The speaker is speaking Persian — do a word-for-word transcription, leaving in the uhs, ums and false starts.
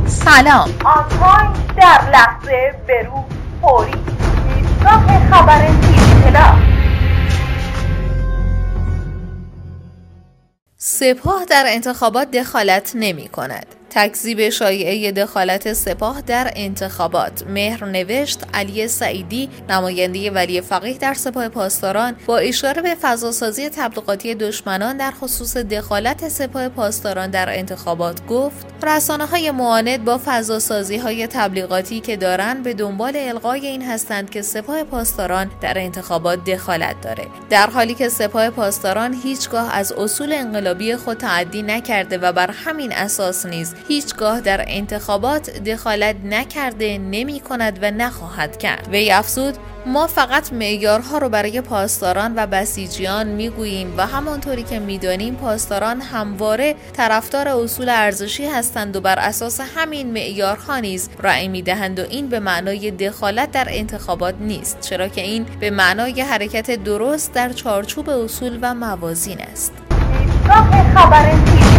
سلام. آنتاین در لحظه برو فوری ایستگاه خبر تیوی پلاس. سپاه در انتخابات دخالت نمی کند. تکذیب شایعه دخالت سپاه در انتخابات. مهر نوشت علی سعیدی نماینده ولی فقیه در سپاه پاسداران با اشاره به فضاسازی تبلیغاتی دشمنان در خصوص دخالت سپاه پاسداران در انتخابات گفت رسانه‌های معاند با فضاسازی‌های تبلیغاتی که دارند به دنبال الغای این هستند که سپاه پاسداران در انتخابات دخالت داره، در حالی که سپاه پاسداران هیچگاه از اصول انقلابی خود تعدی نکرده و بر همین اساس نیز هیچگاه در انتخابات دخالت نکرده، نمی کند و نخواهد کرد. وی افزود ما فقط معیارها رو برای پاسداران و بسیجیان میگوییم و همانطوری که میدانیم پاسداران همواره طرفدار اصول ارزشی هستند و بر اساس همین معیارها نیز رأی میدهند و این به معنای دخالت در انتخابات نیست، چرا که این به معنای حرکت درست در چارچوب اصول و موازین است. ایستگاه خبر